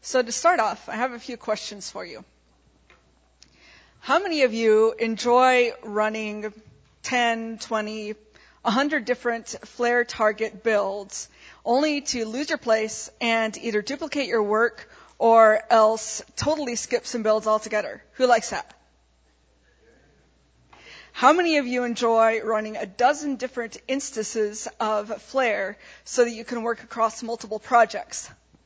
So to start off, I have a few questions for you. How many of you enjoy running 10, 20, 100 different flare target builds only to lose your place and either duplicate your work or else totally skip some builds altogether? Who likes that? How many of you enjoy running a dozen different instances of Flare so that you can work across multiple projects?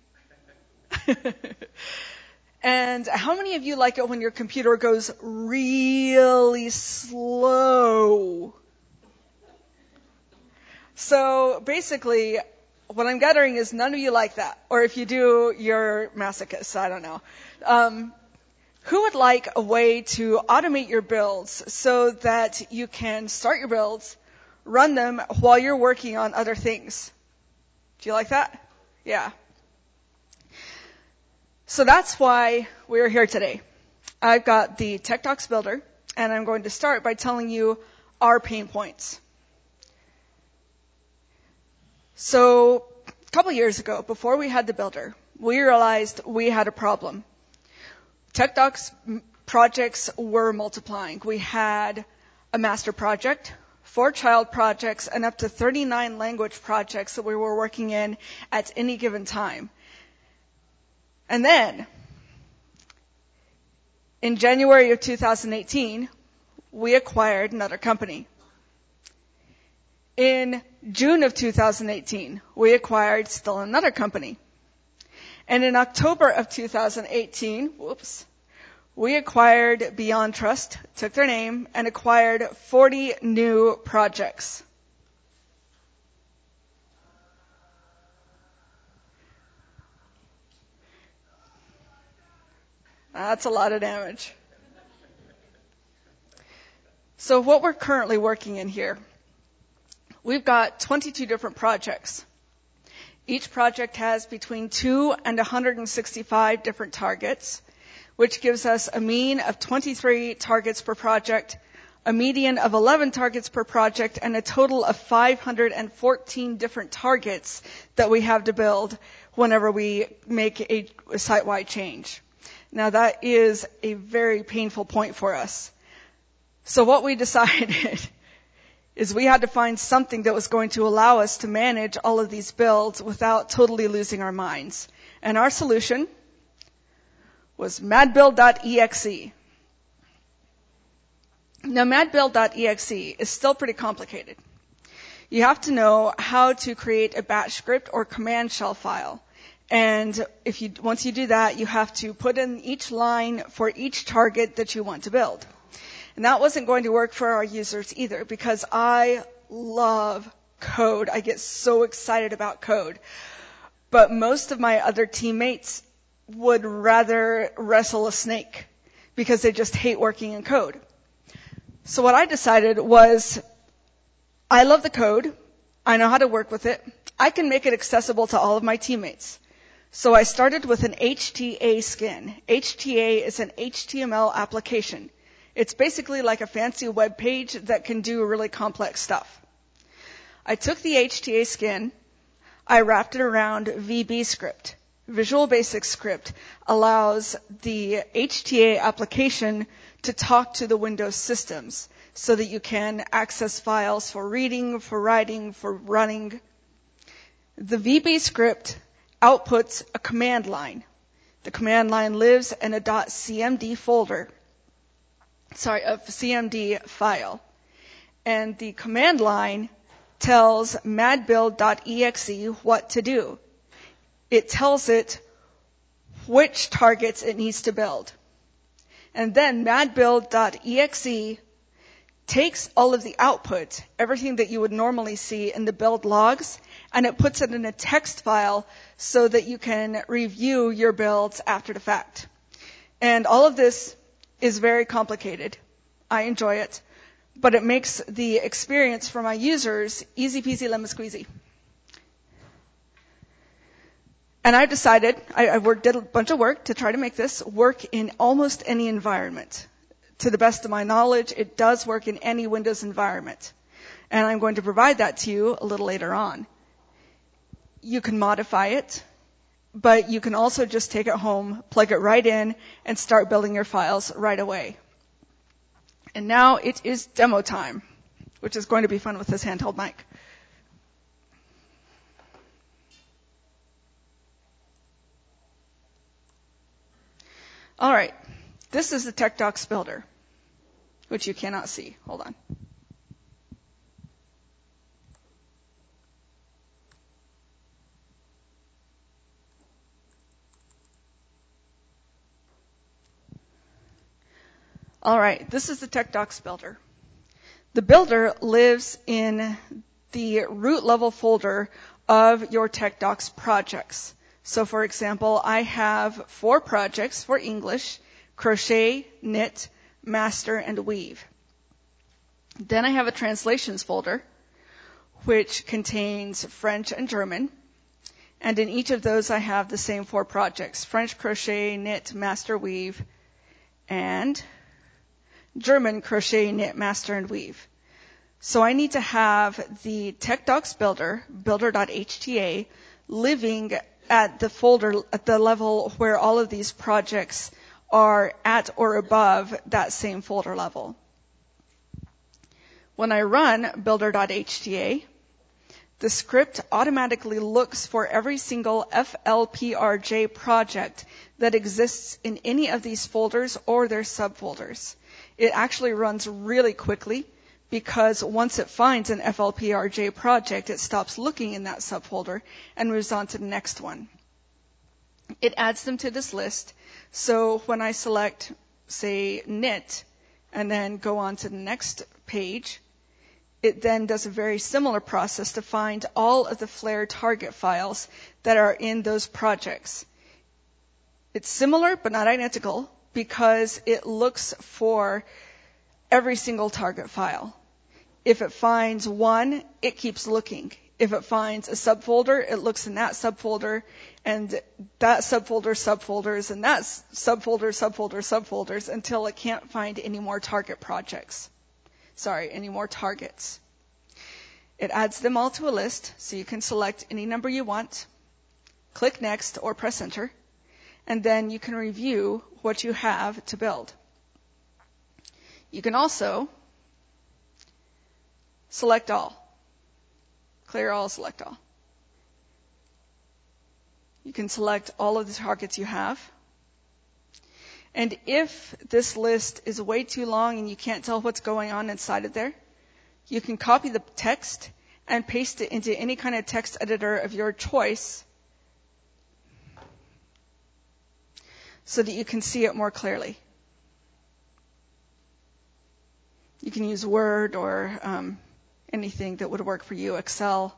And how many of you like it when your computer goes really slow? So basically, what I'm gathering is none of you like that. Or if you do, you're masochists. I don't know. Who would like a way to automate your builds so that you can start your builds, run them while you're working on other things? Do you like that? Yeah. So that's why we're here today. I've got the TechDocs Builder, and I'm going to start by telling you our pain points. So a couple years ago, before we had the builder, we realized we had a problem. TechDocs projects were multiplying. We had a master project, 4 child projects, and up to 39 language projects that we were working in at any given time. And then, in January of 2018, we acquired another company. In June of 2018, we acquired still another company. And in October of 2018, we acquired Beyond Trust, took their name, and acquired 40 new projects. That's a lot of damage. So what we're currently working in here, we've got 22 different projects. Each project has between 2 and 165 different targets, which gives us a mean of 23 targets per project, a median of 11 targets per project, and a total of 514 different targets that we have to build whenever we make a site-wide change. Now that is a very painful point for us. So what we decided is we had to find something that was going to allow us to manage all of these builds without totally losing our minds. And our solution was madbuild.exe. Now, madbuild.exe is still pretty complicated. You have to know how to create a batch script or command shell file. And once you do that, you have to put in each line for each target that you want to build. And that wasn't going to work for our users either, because I love code. I get so excited about code. But most of my other teammates would rather wrestle a snake because they just hate working in code. So what I decided was, I love the code. I know how to work with it. I can make it accessible to all of my teammates. So I started with an HTA skin. HTA is an HTML application. It's basically like a fancy web page that can do really complex stuff. I took the HTA skin, I wrapped it around VBScript. Visual Basic Script allows the HTA application to talk to the Windows systems so that you can access files for reading, for writing, for running. The VBScript outputs a command line. The command line lives in a .cmd folder. A CMD file. And the command line tells madbuild.exe what to do. It tells it which targets it needs to build. And then madbuild.exe takes all of the output, everything that you would normally see in the build logs, and it puts it in a text file so that you can review your builds after the fact. And all of this is very complicated. I enjoy it, but it makes the experience for my users easy peasy lemon squeezy. And I decided, I did a bunch of work to try to make this work in almost any environment. To the best of my knowledge, it does work in any Windows environment. And I'm going to provide that to you a little later on. You can modify it. but you can also just take it home, plug it right in, and start building your files right away. And now it is demo time, which is going to be fun with this handheld mic. All right, this is the TechDocs builder, which you cannot see. Hold on. All right, this is the TechDocs builder. The builder lives in the root level folder of your TechDocs projects. So for example, I have 4 projects for English: crochet, knit, master, and weave. Then I have a translations folder, which contains French and German. And in each of those, I have the same 4 projects: French, crochet, knit, master, weave, and German, crochet, knit, master, and weave. So I need to have the TechDocs builder, builder.hta, living at the folder, at the level where all of these projects are at or above that same folder level. When I run builder.hta, the script automatically looks for every single FLPRJ project that exists in any of these folders or their subfolders. It actually runs really quickly because once it finds an FLPRJ project, it stops looking in that subfolder and moves on to the next one. It adds them to this list. So when I select, say, knit, and then go on to the next page, it then does a very similar process to find all of the Flare target files that are in those projects. It's similar but not identical because it looks for every single target file. If it finds one, it keeps looking. If it finds a subfolder, it looks in that subfolder, and that subfolder, subfolders, and that subfolder, subfolder, subfolders, until it can't find any more target projects. Any more targets. It adds them all to a list, so you can select any number you want, click Next, or press Enter, and then you can review what you have to build. You can also select all. Clear all, select all. You can select all of the targets you have. And if this list is way too long and you can't tell what's going on inside of there, you can copy the text and paste it into any kind of text editor of your choice so that you can see it more clearly. You can use Word or anything that would work for you, Excel.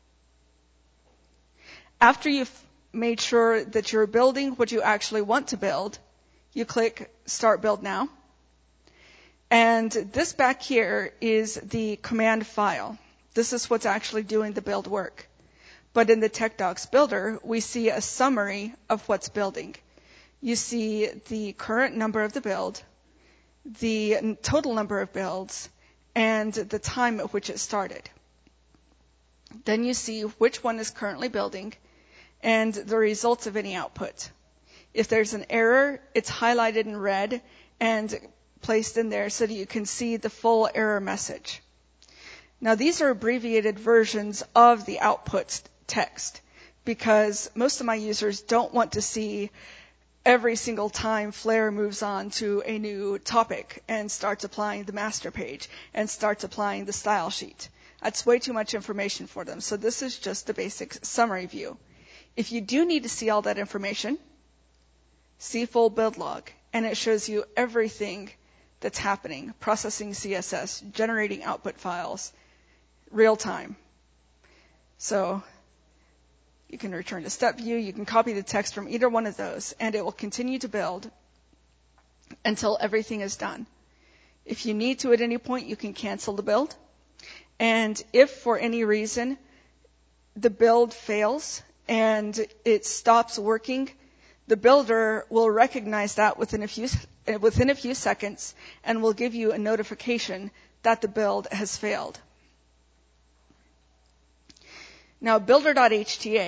After you've made sure that you're building what you actually want to build, you click Start Build Now. And this back here is the command file. This is what's actually doing the build work. But in the TechDocs builder, we see a summary of what's building. You see the current number of the build, the total number of builds, and the time at which it started. Then you see which one is currently building and the results of any output. If there's an error, it's highlighted in red and placed in there so that you can see the full error message. Now these are abbreviated versions of the output text because most of my users don't want to see every single time Flare moves on to a new topic and starts applying the master page and starts applying the style sheet. That's way too much information for them. So this is just the basic summary view. If you do need to see all that information, see full build log, and it shows you everything that's happening: processing CSS, generating output files, real time. So you can return to step view, you can copy the text from either one of those, and it will continue to build until everything is done. If you need to at any point, you can cancel the build. And if for any reason the build fails and it stops working, the builder will recognize that within a few seconds and will give you a notification that the build has failed. Now, builder.hta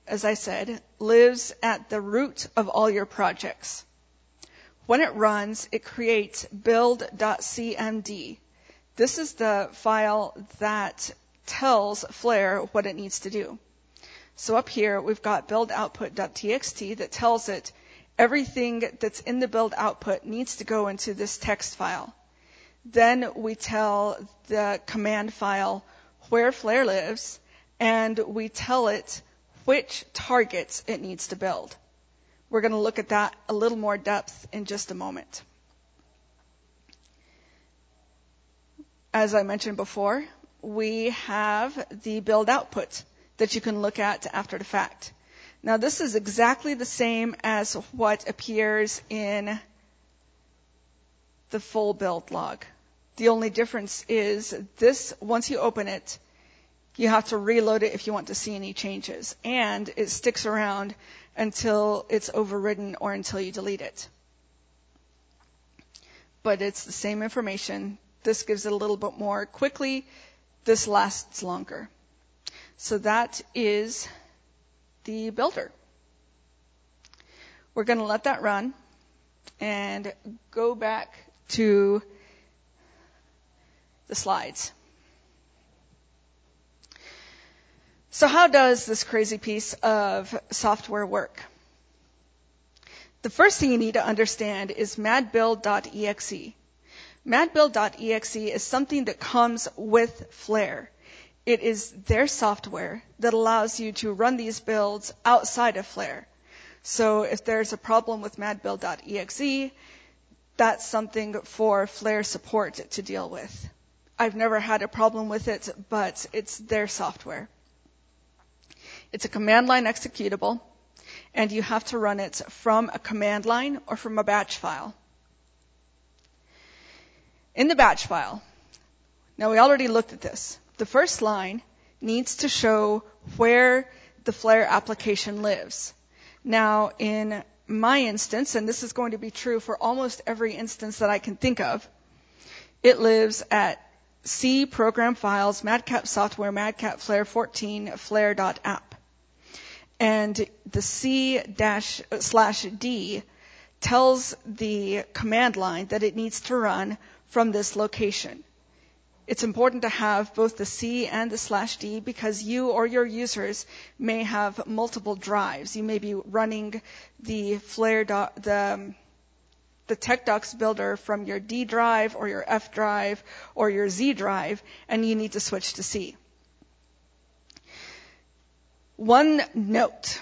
as I said, lives at the root of all your projects. When it runs, it creates build.cmd. This is the file that tells Flare what it needs to do. So up here, we've got build.output.txt that tells it everything that's in the build output needs to go into this text file. Then we tell the command file where Flare lives, and we tell it which targets it needs to build. We're going to look at that a little more depth in just a moment. As I mentioned before, we have the build output that you can look at after the fact. Now, this is exactly the same as what appears in the full build log. The only difference is this, once you open it, you have to reload it if you want to see any changes. And it sticks around until it's overridden or until you delete it. But it's the same information. This gives it a little bit more quickly. This lasts longer. So that is the builder. We're going to let that run and go back to the slides. So how does this crazy piece of software work? The first thing you need to understand is madbuild.exe. Madbuild.exe is something that comes with Flare. It is their software that allows you to run these builds outside of Flare. So if there's a problem with madbuild.exe, that's something for Flare support to deal with. I've never had a problem with it, but it's their software. It's a command line executable, and you have to run it from a command line or from a batch file. In the batch file, now we already looked at this. The first line needs to show where the Flare application lives. Now, in my instance, and this is going to be true for almost every instance that I can think of, it lives at C program files, madcap software, madcap flare 14, flare.app. And the C-/D tells the command line that it needs to run from this location. It's important to have both the C and the /D because you or your users may have multiple drives. You may be running the Flare the TechDocs builder from your D drive or your F drive or your Z drive, and you need to switch to C. One note.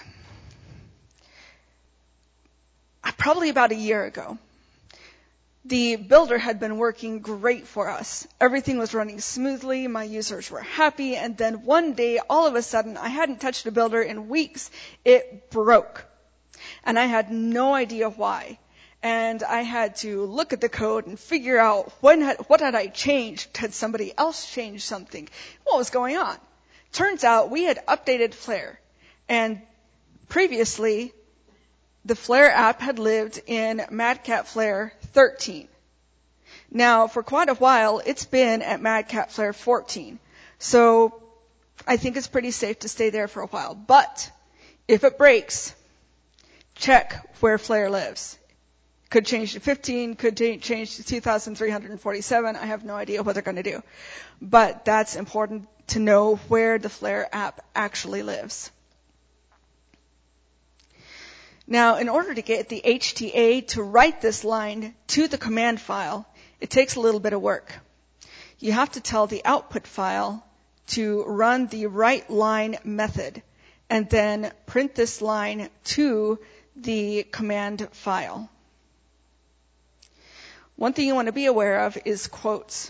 Probably about a year ago, the builder had been working great for us. Everything was running smoothly. My users were happy. And then one day, all of a sudden, I hadn't touched a builder in weeks. It broke. And I had no idea why. And I had to look at the code and figure out what had I changed? Had somebody else changed something? What was going on? Turns out we had updated Flare. And previously, the Flare app had lived in Madcat Flare 13. Now, for quite a while, it's been at Madcat Flare 14. So I think it's pretty safe to stay there for a while. But if it breaks, check where Flare lives. Could change to 15, could change to 2,347. I have no idea what they're going to do. But that's important to know where the Flare app actually lives. Now, in order to get the HTA to write this line to the command file, it takes a little bit of work. You have to tell the output file to run the write line method and then print this line to the command file. One thing you want to be aware of is quotes.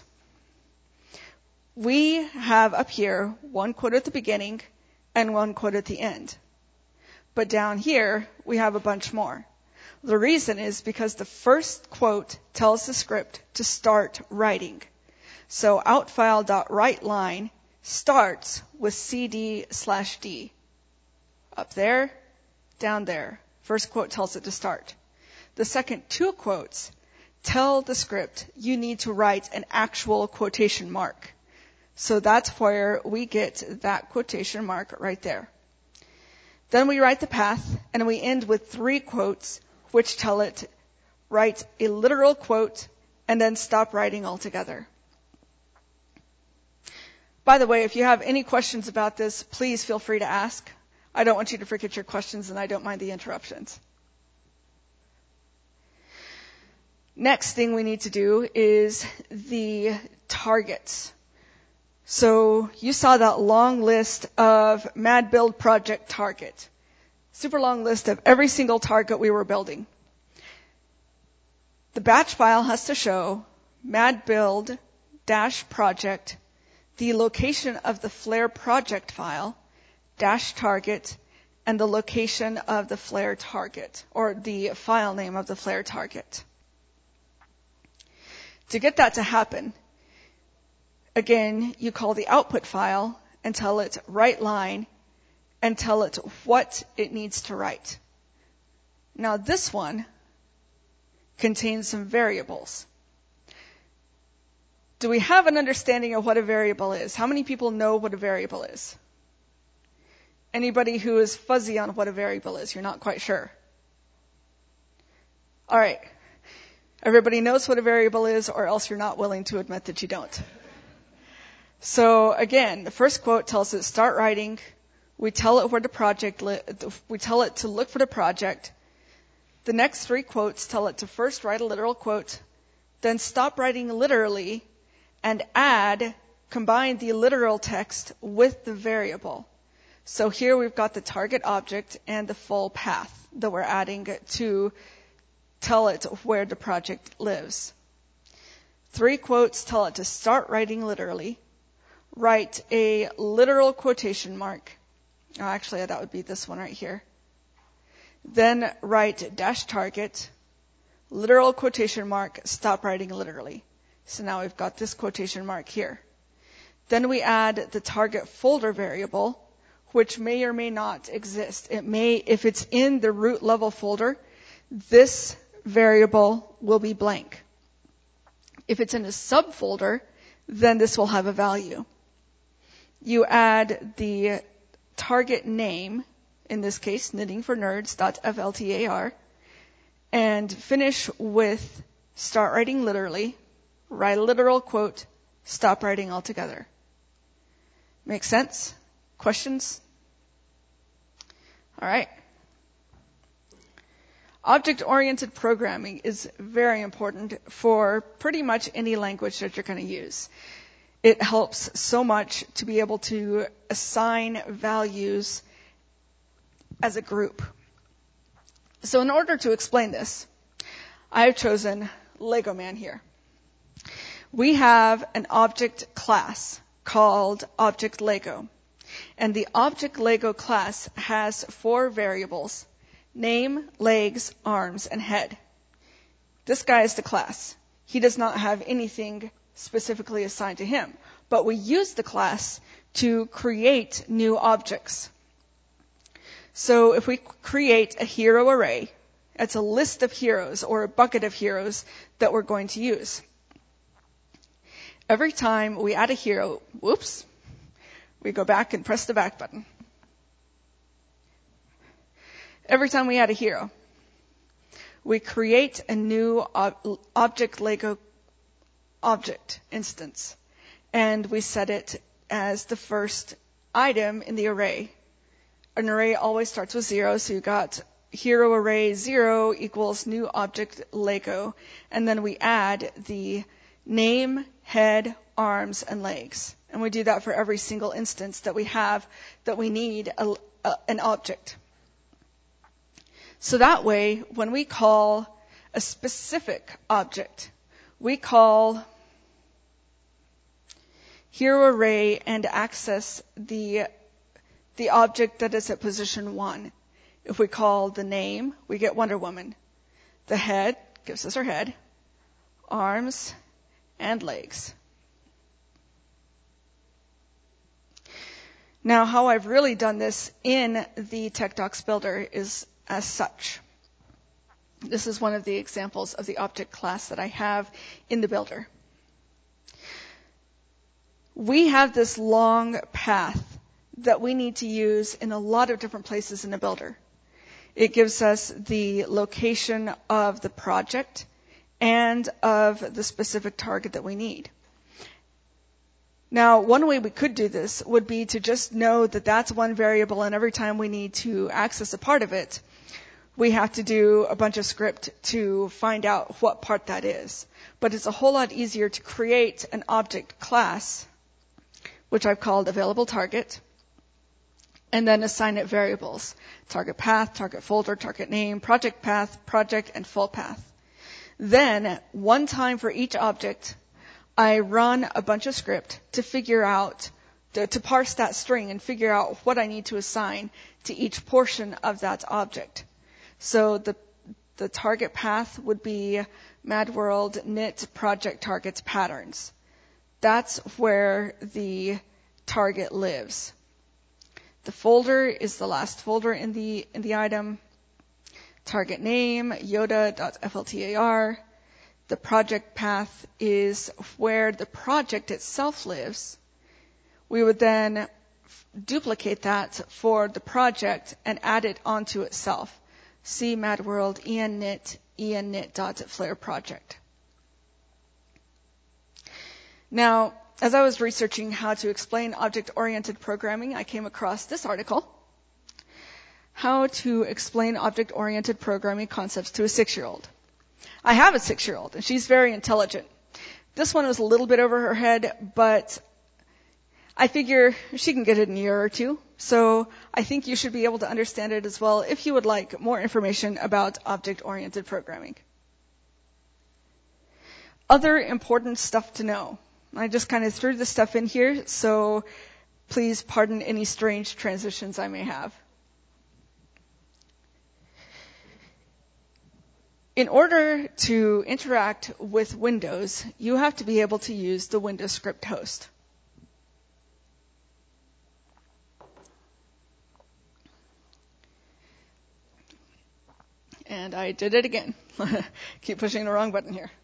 We have up here one quote at the beginning and one quote at the end. But down here, we have a bunch more. The reason is because the first quote tells the script to start writing. So outfile.writeLine starts with CD/D. Up there, down there. First quote tells it to start. The second two quotes tell the script you need to write an actual quotation mark. So that's where we get that quotation mark right there. Then we write the path, and we end with 3 quotes, which tell it write a literal quote and then stop writing altogether. By the way, if you have any questions about this, please feel free to ask. I don't want you to forget your questions, and I don't mind the interruptions. Next thing we need to do is the targets. So you saw that long list of Mad Build project target. Super long list of every single target we were building. The batch file has to show Mad Build -project, the location of the Flare project file, -target, and the location of the Flare target, or the file name of the Flare target. To get that to happen, again, you call the output file and tell it write line and tell it what it needs to write. Now this one contains some variables. Do we have an understanding of what a variable is? How many people know what a variable is? Anybody who is fuzzy on what a variable is, you're not quite sure? All right. Everybody knows what a variable is, or else you're not willing to admit that you don't. So again, the first quote tells it start writing. We tell it where the project we tell it to look for the project. The next 3 quotes tell it to first write a literal quote, then stop writing literally and combine the literal text with the variable. So here we've got the target object and the full path that we're adding to tell it where the project lives. 3 quotes tell it to start writing literally, write a literal quotation mark. Oh, actually, that would be this one right here. Then write -target, literal quotation mark, stop writing literally. So now we've got this quotation mark here. Then we add the target folder variable, which may or may not exist. It may, if it's in the root level folder, this variable will be blank. If it's in a subfolder, then this will have a value. You add the target name, in this case, knittingfornerds.fltar, and finish with start writing literally, write a literal quote, stop writing altogether. Make sense? Questions? All right. Object-oriented programming is very important for pretty much any language that you're going to use. It helps so much to be able to assign values as a group. So in order to explain this, I have chosen Lego Man here. We have an object class called Object Lego. And the Object Lego class has 4 variables: name, legs, arms, and head. This guy is the class. He does not have anything specifically assigned to him, but we use the class to create new objects. So if we create a hero array, it's a list of heroes or a bucket of heroes that we're going to use. Every time we add a hero, we go back and press the back button. Every time we add a hero, we create a new Object Lego object instance, and we set it as the first item in the array. An array always starts with 0, so you got hero array 0 equals new object Lego, and then we add the name, head, arms, and legs. And we do that for every single instance that we have that we need an object. So that way, when we call a specific object, we call hero array and access the object that is at position 1. If we call the name, we get Wonder Woman. The head gives us her head, arms, and legs. Now, how I've really done this in the TechDocs Builder is as such. This is one of the examples of the object class that I have in the builder. We have this long path that we need to use in a lot of different places in the builder. It gives us the location of the project and of the specific target that we need. Now, one way we could do this would be to just know that that's one variable, and every time we need to access a part of it, we have to do a bunch of script to find out what part that is. But it's a whole lot easier to create an object class, which I've called available target, and then assign it variables: target path, target folder, target name, project path, project, and full path. Then, one time for each object, I run a bunch of script to figure out, to parse that string and figure out what I need to assign to each portion of that object. So the target path would be Mad World knit project targets patterns. That's where the target lives. The folder is the last folder in the item. Target name, yoda.fltar. The project path is where the project itself lives. We would then duplicate that for the project and add it onto itself. See Mad World enknit.flare project. Now, as I was researching how to explain object-oriented programming, I came across this article, How to Explain Object-Oriented Programming Concepts to a 6-year-old. I have a 6-year-old, and she's very intelligent. This one was a little bit over her head, but I figure she can get it in a year or two. So I think you should be able to understand it as well if you would like more information about object-oriented programming. Other important stuff to know. I just kind of threw this stuff in here, so please pardon any strange transitions I may have. In order to interact with Windows, you have to be able to use the Windows script host. And I did it again. Keep pushing the wrong button here.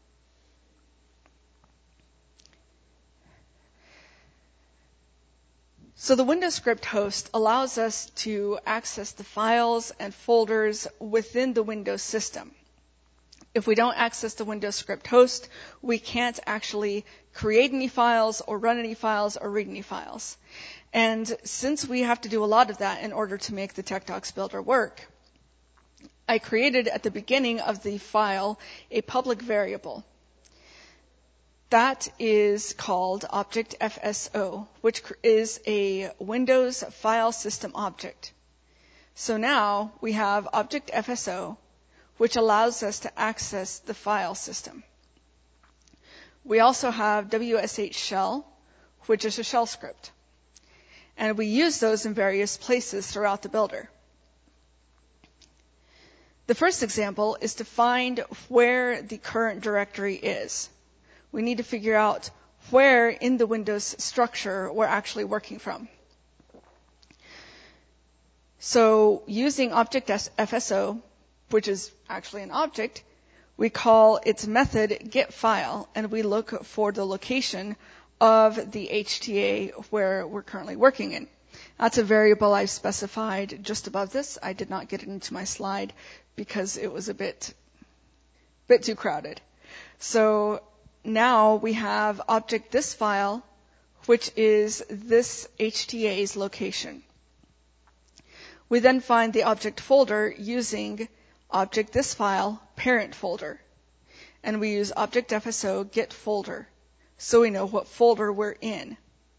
So the Windows script host allows us to access the files and folders within the Windows system. If we don't access the Windows script host, we can't actually create any files or run any files or read any files. And since we have to do a lot of that in order to make the TechDocs builder work, I created at the beginning of the file a public variable. That is called Object FSO, which is a Windows file system object. So now we have Object FSO, which allows us to access the file system. We also have WSH shell, which is a shell script. And we use those in various places throughout the builder. The first example is to find where the current directory is. We need to figure out where in the Windows structure we're actually working from. So using Object FSO, which is actually an object, we call its method getFile, and we look for the location of the HTA where we're currently working in. That's a variable I've specified just above this. I did not get it into my slide because it was a bit too crowded. So now we have object this file, which is this HTA's location. We then find the object folder using object this file parent folder. And we use object FSO get folder, so we know what folder we're in.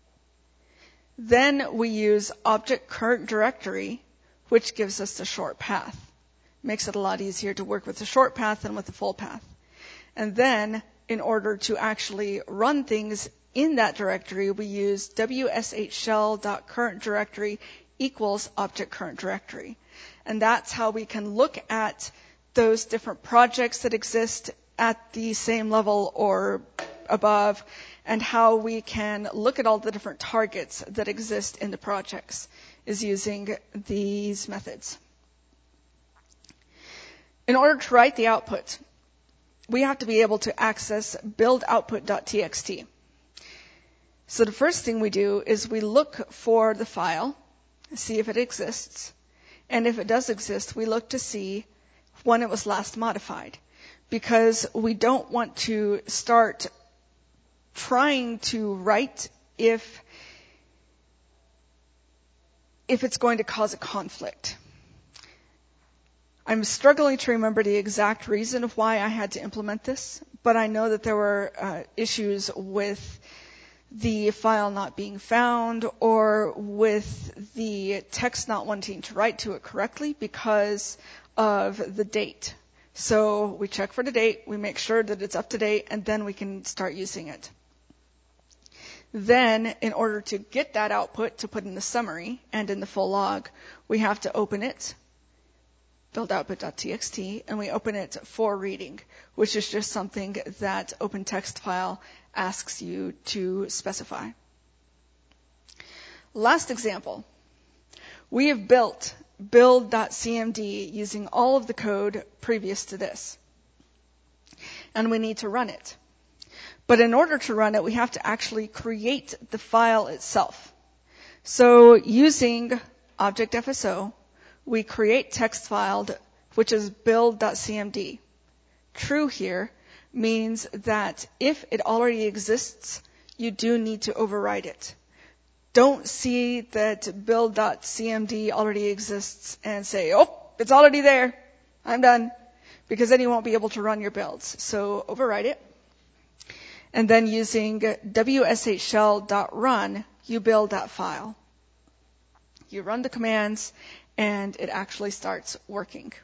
Then we use object current directory, which gives us the short path. Makes it a lot easier to work with the short path than with the full path. And then, in order to actually run things in that directory, we use wshshell.currentDirectory equals object current directory. And that's how we can look at those different projects that exist at the same level or above, and how we can look at all the different targets that exist in the projects is using these methods. In order to write the output, we have to be able to access buildoutput.txt. So the first thing we do is we look for the file, see if it exists. And if it does exist, we look to see when it was last modified, because we don't want to start trying to write if it's going to cause a conflict. I'm struggling to remember the exact reason of why I had to implement this, but I know that there were issues with the file not being found or with the text not wanting to write to it correctly because of the date. So we check for the date, we make sure that it's up to date, and then we can start using it. Then, in order to get that output to put in the summary and in the full log, we have to open it, build output.txt, and we open it for reading, which is just something that OpenTextFile asks you to specify. Last example. We have built build.cmd using all of the code previous to this. And we need to run it. But in order to run it, we have to actually create the file itself. So using Object-FSO, we create text file, which is build.cmd. True here means that if it already exists, you do need to override it. Don't see that build.cmd already exists and say, oh, it's already there, I'm done, because then you won't be able to run your builds. So override it. And then using wshshell.run, you build that file. You run the commands, and it actually starts working.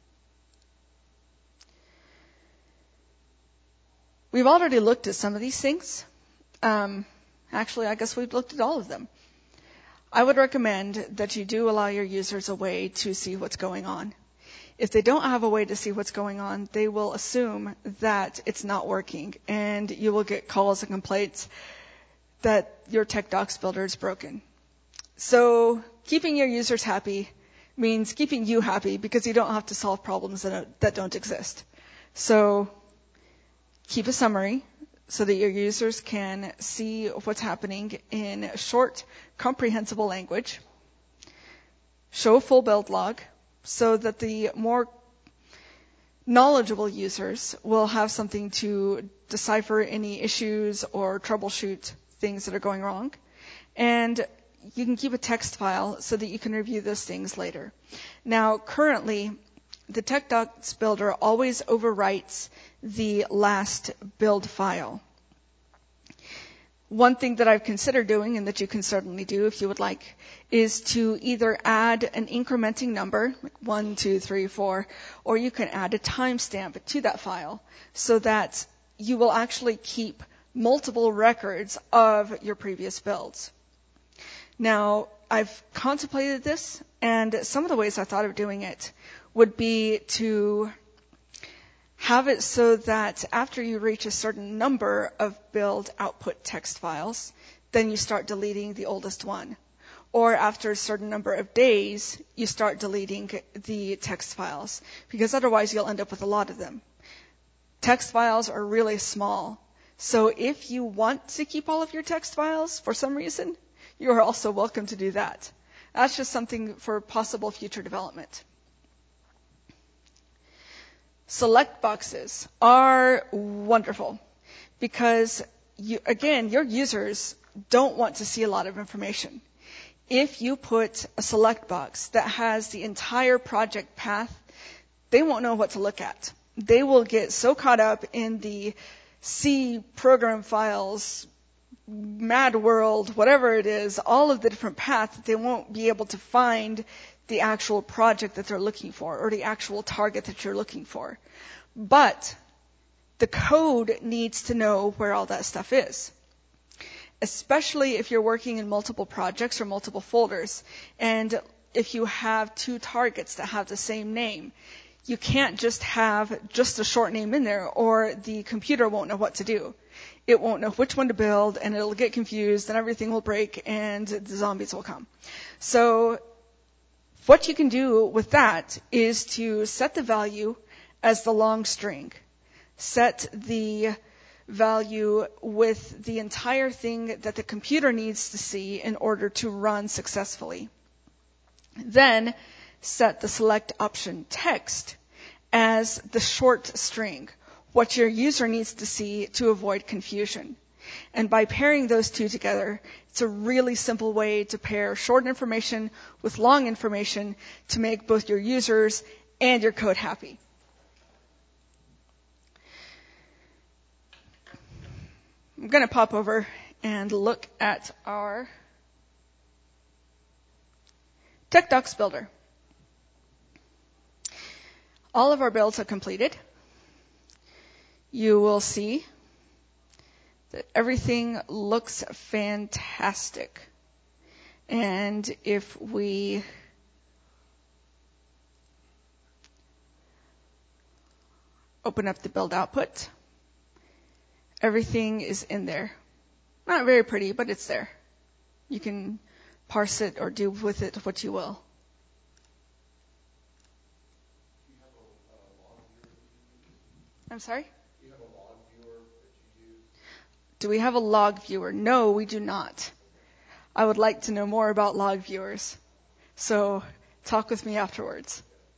We've already looked at some of these things. Actually, I guess we've looked at all of them. I would recommend that you do allow your users a way to see what's going on. If they don't have a way to see what's going on, they will assume that it's not working, and you will get calls and complaints that your TechDocs builder is broken. So keeping your users happy means keeping you happy, because you don't have to solve problems that don't exist. So keep a summary so that your users can see what's happening in short, comprehensible language. Show a full build log so that the more knowledgeable users will have something to decipher any issues or troubleshoot things that are going wrong. And you can keep a text file so that you can review those things later. Now, currently, the TechDocs builder always overwrites the last build file. One thing that I've considered doing, and that you can certainly do if you would like, is to either add an incrementing number, like 1, 2, 3, 4, or you can add a timestamp to that file so that you will actually keep multiple records of your previous builds. Now, I've contemplated this, and some of the ways I thought of doing it would be to have it so that after you reach a certain number of build output text files, then you start deleting the oldest one. Or after a certain number of days, you start deleting the text files, because otherwise you'll end up with a lot of them. Text files are really small. So if you want to keep all of your text files for some reason, you are also welcome to do that. That's just something for possible future development. Select boxes are wonderful because, your users don't want to see a lot of information. If you put a select box that has the entire project path, they won't know what to look at. They will get so caught up in the C program files, Mad World, whatever it is, all of the different paths, that they won't be able to find the actual project that they're looking for or the actual target that you're looking for. But the code needs to know where all that stuff is, especially if you're working in multiple projects or multiple folders. And if you have two targets that have the same name, you can't just have just a short name in there, or the computer won't know what to do. It won't know which one to build, and it'll get confused, and everything will break, and the zombies will come. So what you can do with that is to set the value as the long string. Set the value with the entire thing that the computer needs to see in order to run successfully. Then set the select option text as the short string, what your user needs to see to avoid confusion. And by pairing those two together, it's a really simple way to pair short information with long information to make both your users and your code happy. I'm going to pop over and look at our TechDocs builder. All of our builds are completed. You will see that everything looks fantastic. And if we open up the build output, everything is in there. Not very pretty, but it's there. You can parse it or do with it what you will. I'm sorry? Do we have a log viewer? No, we do not. I would like to know more about log viewers. So talk with me afterwards.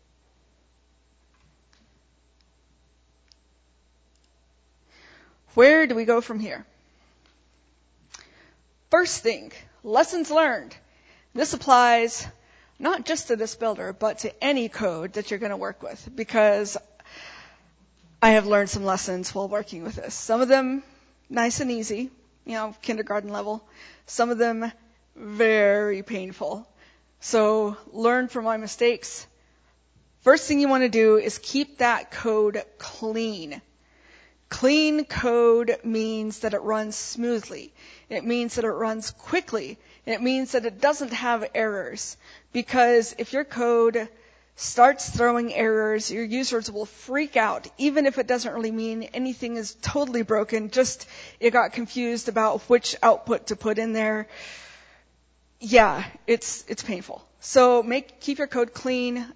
Where do we go from here? First thing, lessons learned. This applies not just to this builder, but to any code that you're going to work with, because I have learned some lessons while working with this. Some of them nice and easy, kindergarten level. Some of them very painful. So learn from my mistakes. First thing you want to do is keep that code clean. Clean code means that it runs smoothly. It means that it runs quickly. It means that it doesn't have errors. Because if your code starts throwing errors, your users will freak out, even if it doesn't really mean anything is totally broken, just it got confused about which output to put in there. Yeah, it's painful. So keep your code clean.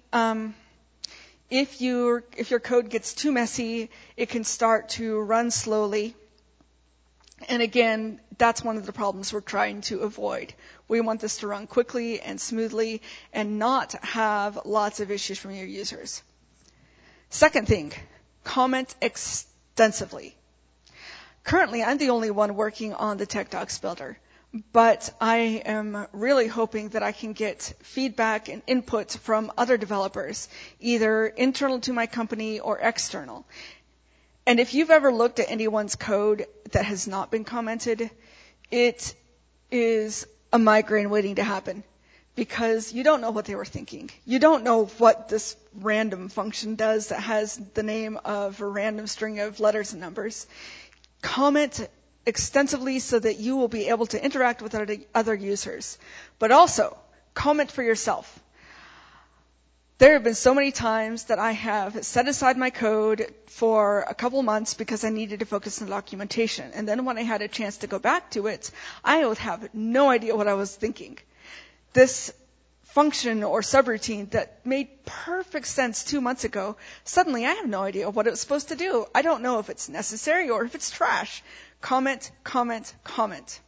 If your code gets too messy, it can start to run slowly. And again, that's one of the problems we're trying to avoid. We want this to run quickly and smoothly and not have lots of issues from your users. Second thing, comment extensively. Currently, I'm the only one working on the TechDocs builder, but I am really hoping that I can get feedback and input from other developers, either internal to my company or external. And if you've ever looked at anyone's code that has not been commented, it is a migraine waiting to happen, because you don't know what they were thinking. You don't know what this random function does that has the name of a random string of letters and numbers. Comment extensively so that you will be able to interact with other users. But also, comment for yourself. There have been so many times that I have set aside my code for a couple months because I needed to focus on documentation. And then when I had a chance to go back to it, I would have no idea what I was thinking. This function or subroutine that made perfect sense 2 months ago, suddenly I have no idea what it was supposed to do. I don't know if it's necessary or if it's trash. Comment, comment, comment.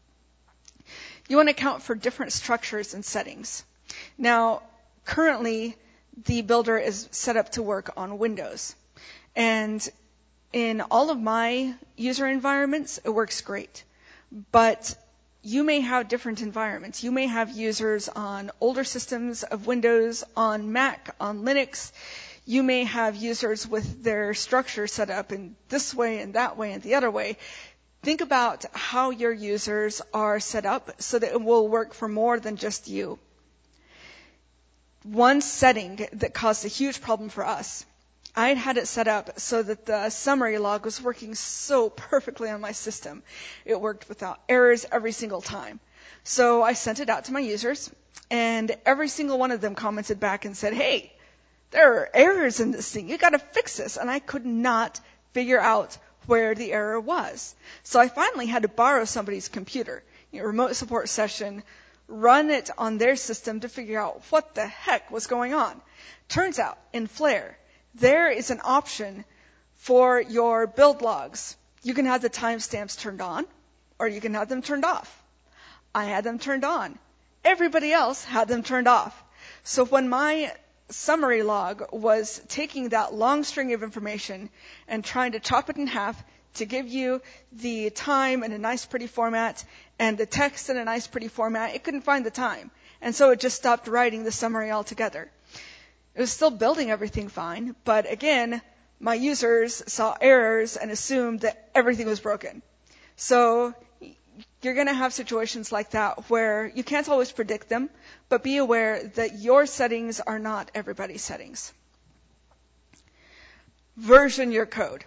You want to account for different structures and settings. Now, currently, the builder is set up to work on Windows. And in all of my user environments, it works great. But you may have different environments. You may have users on older systems of Windows, on Mac, on Linux. You may have users with their structure set up in this way and that way and the other way. Think about how your users are set up so that it will work for more than just you. One setting that caused a huge problem for us, I had it set up so that the summary log was working so perfectly on my system. It worked without errors every single time. So I sent it out to my users, and every single one of them commented back and said, "Hey, there are errors in this thing. You got to fix this." And I could not figure out where the error was. So I finally had to borrow somebody's computer, remote support session, run it on their system to figure out what the heck was going on. Turns out, in Flare, there is an option for your build logs You can have the timestamps turned on, or you can have them turned off. I had them turned on. Everybody else had them turned off. So when my summary log was taking that long string of information and trying to chop it in half to give you the time in a nice pretty format and the text in a nice pretty format, it couldn't find the time. And so it just stopped writing the summary altogether. It was still building everything fine, but again, my users saw errors and assumed that everything was broken. So you're going to have situations like that where you can't always predict them, but be aware that your settings are not everybody's settings. Version your code.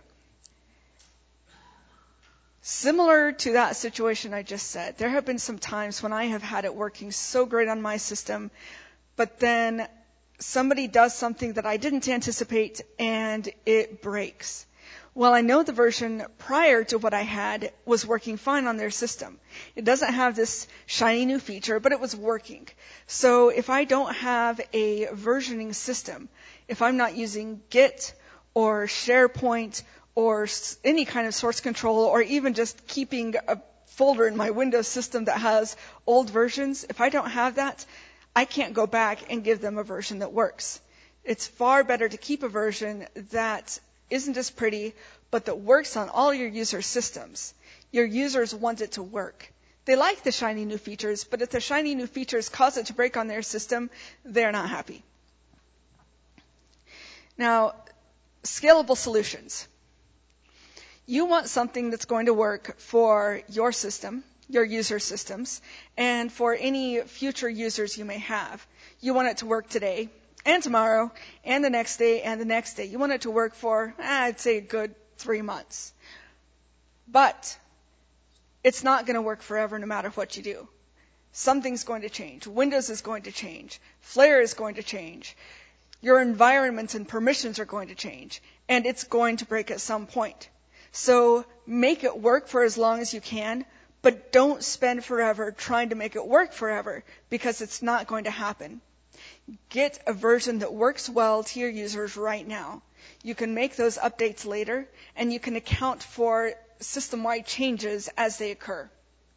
Similar to that situation I just said, there have been some times when I have had it working so great on my system, but then somebody does something that I didn't anticipate and it breaks. Well, I know the version prior to what I had was working fine on their system. It doesn't have this shiny new feature, but it was working. So if I don't have a versioning system, if I'm not using Git or SharePoint or any kind of source control, or even just keeping a folder in my Windows system that has old versions, if I don't have that, I can't go back and give them a version that works. It's far better to keep a version that isn't as pretty, but that works on all your user systems. Your users want it to work. They like the shiny new features, but if the shiny new features cause it to break on their system, they're not happy. Now, scalable solutions. You want something that's going to work for your system, your user systems, and for any future users you may have. You want it to work today, and tomorrow, and the next day, and the next day. You want it to work for, I'd say, a good 3 months. But it's not going to work forever no matter what you do. Something's going to change. Windows is going to change. Flare is going to change. Your environments and permissions are going to change. And it's going to break at some point. So make it work for as long as you can, but don't spend forever trying to make it work forever, because it's not going to happen. Get a version that works well to your users right now. You can make those updates later, and you can account for system-wide changes as they occur.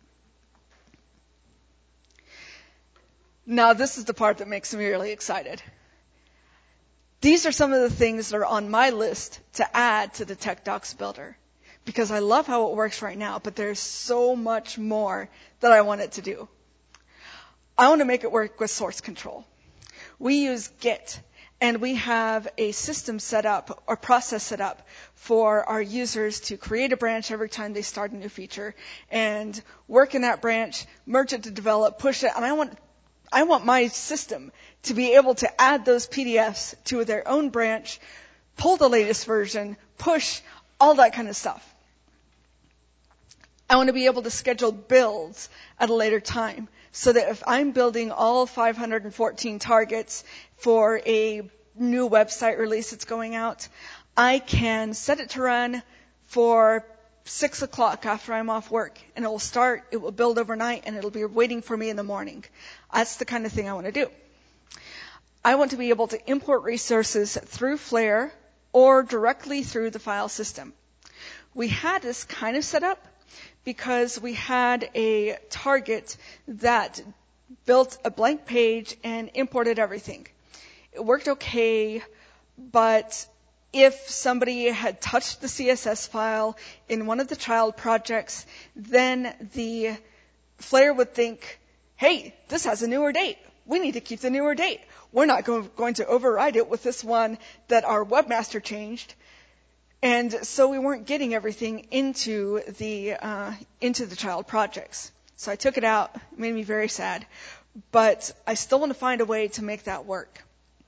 Now, this is the part that makes me really excited. These are some of the things that are on my list to add to the TechDocs Builder, because I love how it works right now, but there's so much more that I want it to do. I want to make it work with source control. We use Git, and we have a system set up, or process set up, for our users to create a branch every time they start a new feature, and work in that branch, merge it to develop, push it, and I want my system to be able to add those PDFs to their own branch, pull the latest version, push, all that kind of stuff. I want to be able to schedule builds at a later time, so that if I'm building all 514 targets for a new website release that's going out, I can set it to run for 6 o'clock after I'm off work, and it will start, it will build overnight, and it'll be waiting for me in the morning. That's the kind of thing I want to do. I want to be able to import resources through Flare or directly through the file system. We had this kind of set up because we had a target that built a blank page and imported everything. It worked okay, but if somebody had touched the CSS file in one of the child projects, then the Flare would think, hey, this has a newer date. We need to keep the newer date. We're not going to override it with this one that our webmaster changed. And so we weren't getting everything into the child projects. So I took it out. It made me very sad. But I still want to find a way to make that work.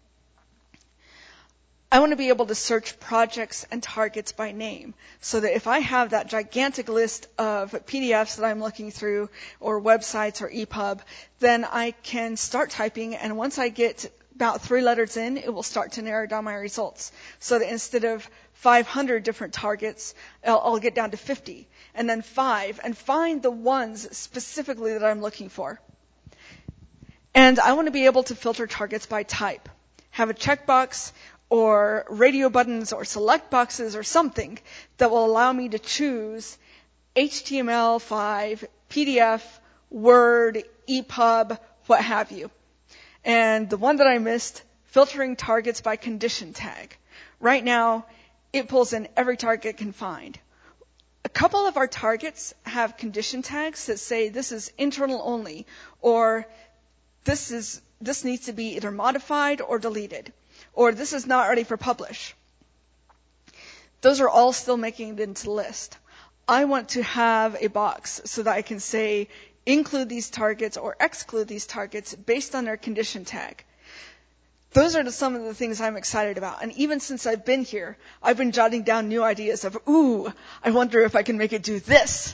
I want to be able to search projects and targets by name, so that if I have that gigantic list of PDFs that I'm looking through, or websites or EPUB, then I can start typing, and once I get about 3 letters in, it will start to narrow down my results. So that instead of 500 different targets, I'll get down to 50, and then 5, and find the ones specifically that I'm looking for. And I want to be able to filter targets by type. Have a checkbox or radio buttons or select boxes or something that will allow me to choose HTML5, PDF, Word, EPUB, what have you. And the one that I missed, filtering targets by condition tag. Right now, it pulls in every target it can find. A couple of our targets have condition tags that say this is internal only, or this needs to be either modified or deleted, or this is not ready for publish. Those are all still making it into the list. I want to have a box so that I can say include these targets or exclude these targets based on their condition tag. Those are some of the things I'm excited about. And even since I've been here, I've been jotting down new ideas of, I wonder if I can make it do this.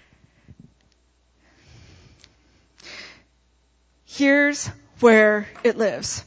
Here's where it lives.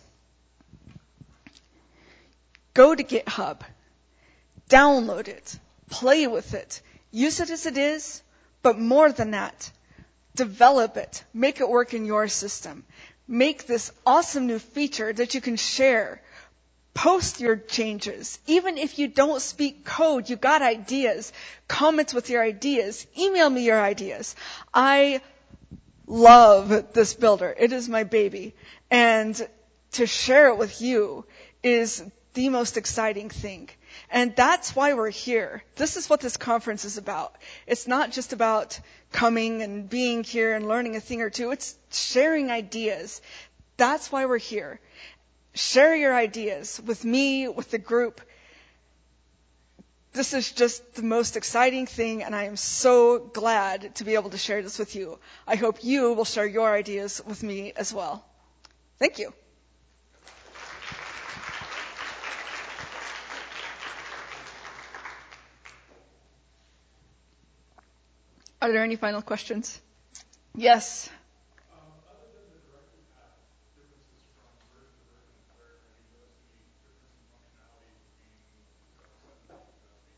Go to GitHub, download it, play with it, use it as it is, but more than that, develop it, make it work in your system. Make this awesome new feature that you can share. Post your changes. Even if you don't speak code, you got ideas. Comment with your ideas. Email me your ideas. I love this builder. It is my baby. And to share it with you is the most exciting thing. And that's why we're here. This is what this conference is about. It's not just about coming and being here and learning a thing or two. It's sharing ideas. That's why we're here. Share your ideas with me, with the group. This is just the most exciting thing, and I am so glad to be able to share this with you. I hope you will share your ideas with me as well. Thank you. Are there any final questions? Yes. Other than the directed path differences from version to version of Flare, have you noticed any difference in functionality between 2017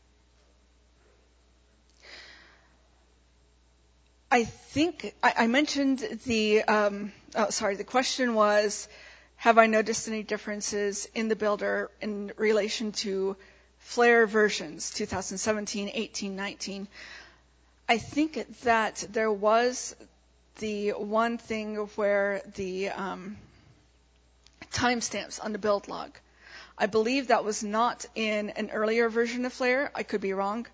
2018, 2019? I think I mentioned the question was, have I noticed any differences in the builder in relation to Flare versions, 2017, 18, 19? I think that there was the one thing where the timestamps on the build log. I believe that was not in an earlier version of Flare. I could be wrong.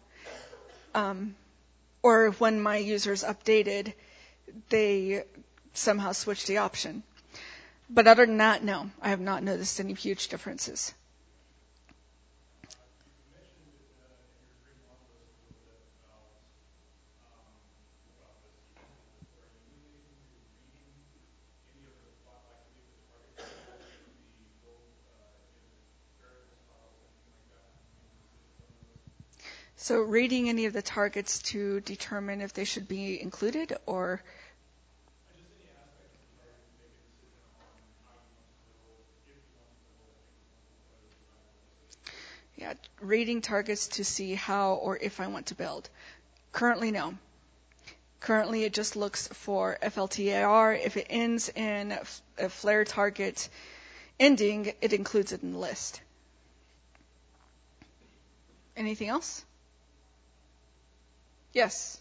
Or when my users updated, they somehow switched the option. But other than that, no, I have not noticed any huge differences. So reading any of the targets to determine if they should be included, or? Just any aspect of the target to make a decision on how you want to build, if you want to build, I think what is desirable. Yeah, reading targets to see how or if I want to build. Currently, no. Currently, it just looks for FLTAR. If it ends in a Flare target ending, it includes it in the list. Anything else? Yes.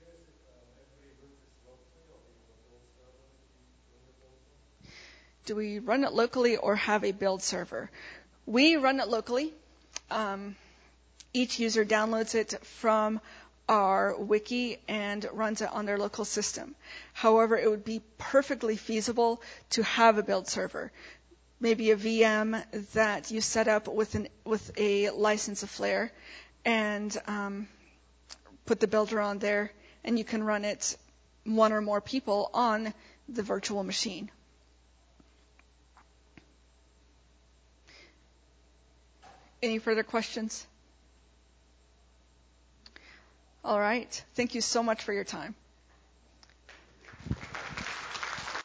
Do we run it locally or have a build server? We run it locally. Each user downloads it from our wiki and runs it on their local system. However, it would be perfectly feasible to have a build server. Maybe a VM that you set up with a license of Flare and put the builder on there, and you can run it one or more people on the virtual machine. Any further questions? All right. Thank you so much for your time.